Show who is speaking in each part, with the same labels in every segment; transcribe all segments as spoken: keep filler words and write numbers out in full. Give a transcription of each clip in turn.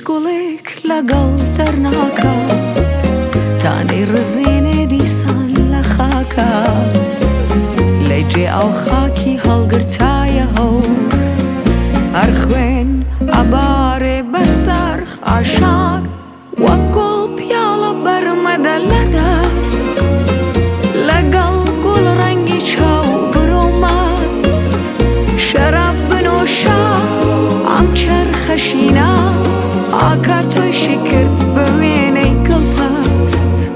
Speaker 1: گلک لگل در ناکا تانی رزین دیسان لخاکا لیجی او خاکی هلگرتای هور هر خوین عبار بسرخ عشاق و گل پیالا برمده لدست لگل گل رنگی چاو برومست شراب بنوشا ام چرخشینا آکا توی شکر بمینی گل پست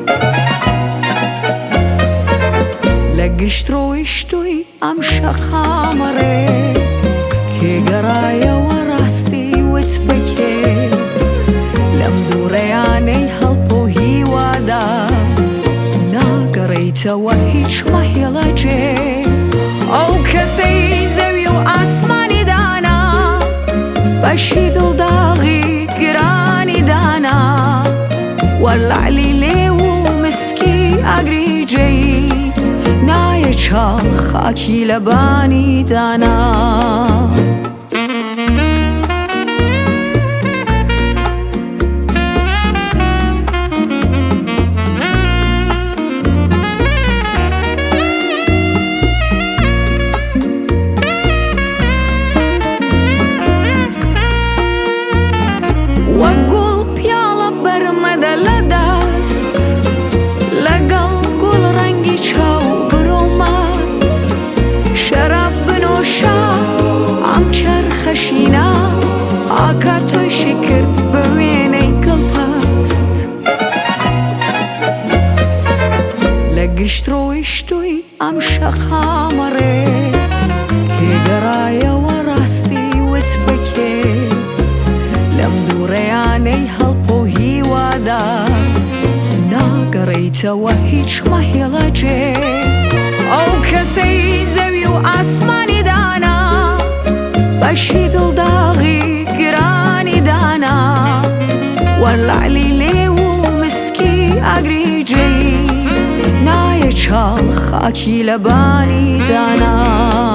Speaker 1: لگشت رویش توی ام شخامره که گرای و راستی ویت بکه لم دوریانی هلپو هیوادا ناگریت و هیچ مهیلجه او کسی زوی و آسمانی دانا باشی دل داغی گرانی دانا ولعلی لیو مسکی اگری جی نای چال خاکی لبانی دانا خشینا آکا توی شکر بمینی گل پست لگشت رویش توی ام شخامره که گرای و راستی ویت بکه لم دوریانی هلپو هیوادا ناگریت و هیچ مهیلجه او کسی زوی و آسمانی دانا باشی دل داغی گرانی دانا ولعلی لیو مسکی اگری جی نای چال خاکی لبانی دانا